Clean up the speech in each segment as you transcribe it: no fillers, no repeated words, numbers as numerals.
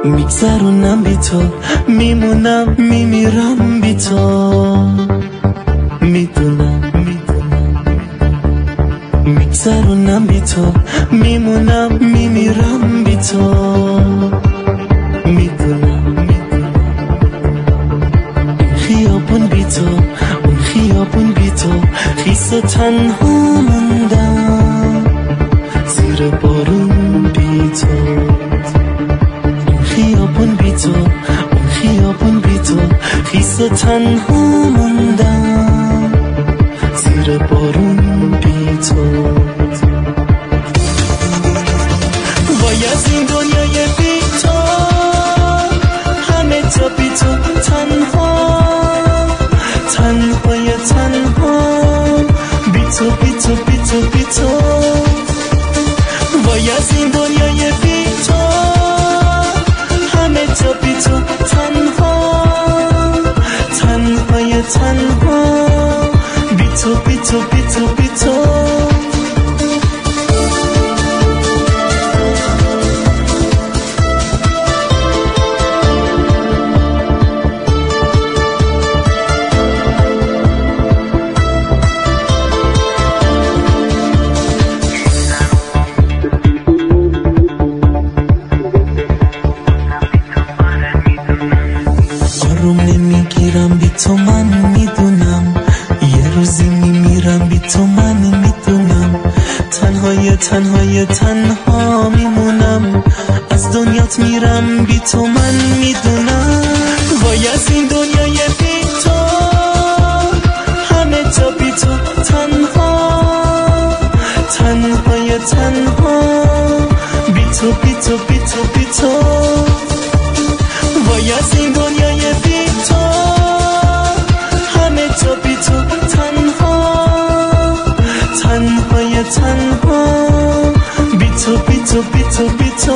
میگذرونم بی تو، میمونم میمیرم بی تو، میدونم میگذرونم بی تو، میمونم میمیرم بی تو، میدونم این خیابون بی تو، اون خیابون بی تو، خیس و تنها موندم زیر بارون بی تو، این خیابون بی تو، اون خیابون بی تو، خیس و تنها موندم زیر بارون بی تو. وای از این دنیای بی تو، همه جا بی تو، تنها تنهای تنها، بی تو بی تو بی تو بی تو. وای از این دنیای بی تو، همه جا بی تو، تنها تنهای تنها، بی تو بی تو بی تو بی تو. آروم نمیگیرم بی تو، من میدونم یه روزی میمیرم بی تو، من میدونم تنهای تنهای تنها میمونم، از دنیات میرم بی تو، من میدونم. وای از این دنیای بی تو، همه جا بی تو، تنها تنهای تنها، بی تو بی تو بی تو بی تو. وای از این دنیای بی تو، همه جا بی تو، تنها تنهای تنها، بی تو بی تو بی تو بی تو.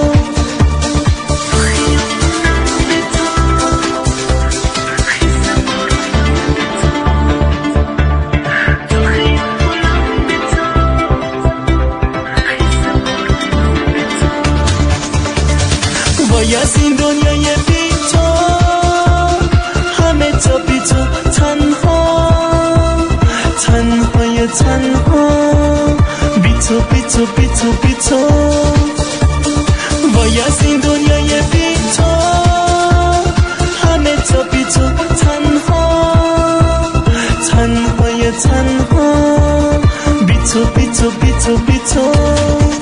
وای از این دنیای بی تو، همه جا بی تو، تنها تنهای تنها، بی تو بی تو بی تو بی تو. وای از این دنیای بی تو، همه جا بی تو، تنها تنهای تنها، بی تو بی تو بی تو بی تو.